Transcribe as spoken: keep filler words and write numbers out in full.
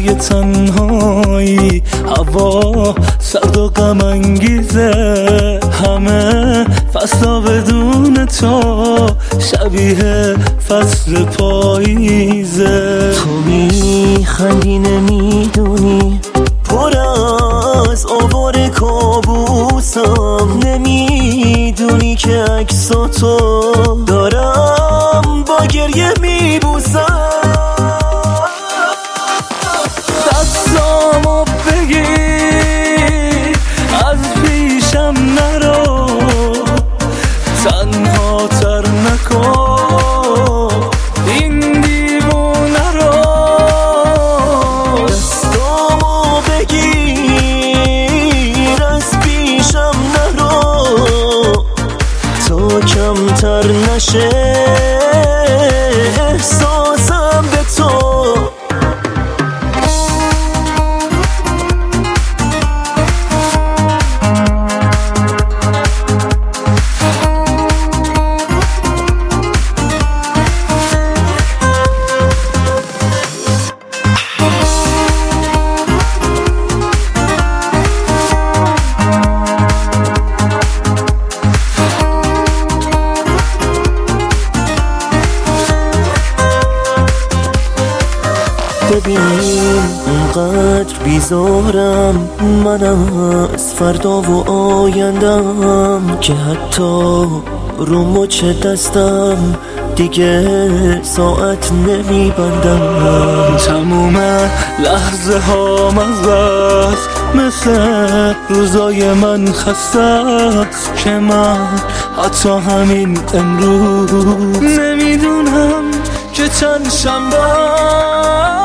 شبای تنهایی، هوا سرد و غم انگیزه، همه فصلا بدون تو شبیه فصل پاییزه. تو میخندی نمیدونی پر از آوار کابوسم، نمیدونی که عکساتو دارم با گریه میبوسم. دستامو بگیر از پیشم نرو، تنها تر نکن این دیوونه رو. دستامو بگیر از پیشم نرو تا کمتر نشه احساسم به تو. ببین اونقدر بیزارم من از فردا و آیندم که حتی رو مچ دستم دیگه ساعت نمیبندم. تموم لحظه ها مزست، مثل روزای من خسته است که من حتی همین امروز نمیدونم که چند شنبه